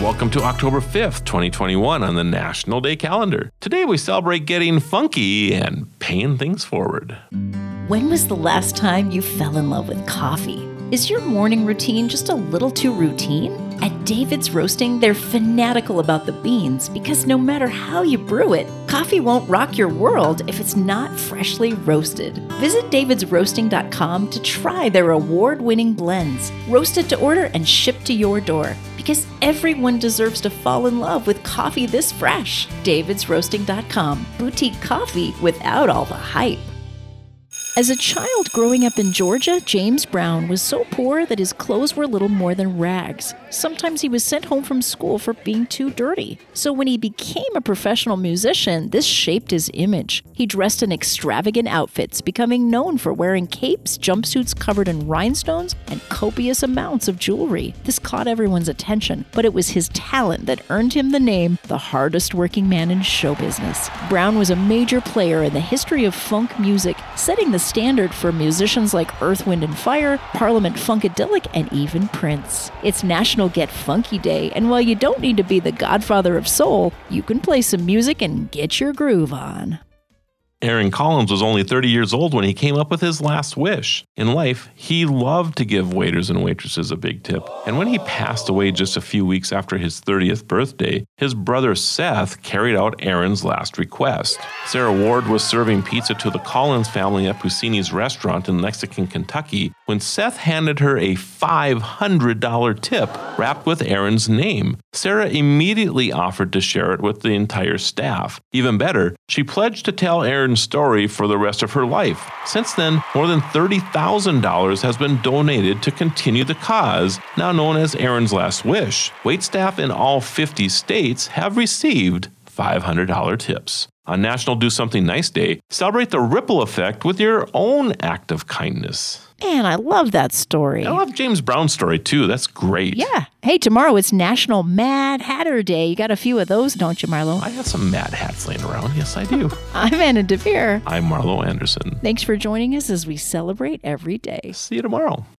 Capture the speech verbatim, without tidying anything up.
welcome to October fifth, twenty twenty-one on the National Day calendar. Today we celebrate getting funky and paying things forward. When was the last time you fell in love with coffee? Is your morning routine just a little too routine? At David's Roasting, they're fanatical about the beans because no matter how you brew it, coffee won't rock your world if it's not freshly roasted. Visit davids roasting dot com to try their award-winning blends, roasted to order and shipped to your door. Because everyone deserves to fall in love with coffee this fresh. davids roasting dot com, boutique coffee without all the hype. As a child growing up in Georgia, James Brown was so poor that his clothes were little more than rags. Sometimes he was sent home from school for being too dirty. So when he became a professional musician, this shaped his image. He dressed in extravagant outfits, becoming known for wearing capes, jumpsuits covered in rhinestones, and copious amounts of jewelry. This caught everyone's attention, but it was his talent that earned him the name the hardest working man in show business. Brown was a major player in the history of funk music, setting the standard for musicians like Earth, Wind and Fire, Parliament Funkadelic, and even Prince. It's National Get Funky Day, and while you don't need to be the godfather of soul, you can play some music and get your groove on. Aaron Collins was only thirty years old when he came up with his last wish. In life, he loved to give waiters and waitresses a big tip. And when he passed away just a few weeks after his thirtieth birthday, his brother Seth carried out Aaron's last request. Sarah Ward was serving pizza to the Collins family at Puccini's restaurant in Lexington, Kentucky, when Seth handed her a five hundred dollars tip wrapped with Aaron's name. Sarah immediately offered to share it with the entire staff. Even better, she pledged to tell Aaron's story for the rest of her life. Since then, more than thirty thousand dollars has been donated to continue the cause, now known as Aaron's Last Wish. Waitstaff in all fifty states have received five hundred dollars tips. On National Do Something Nice Day, celebrate the ripple effect with your own act of kindness. Man, I love that story. I love James Brown's story, too. That's great. Yeah. Hey, tomorrow it's National Mad Hatter Day. You got a few of those, don't you, Marlo? I have some Mad Hats laying around. Yes, I do. I'm Anna DeVere. I'm Marlo Anderson. Thanks for joining us as we celebrate every day. See you tomorrow.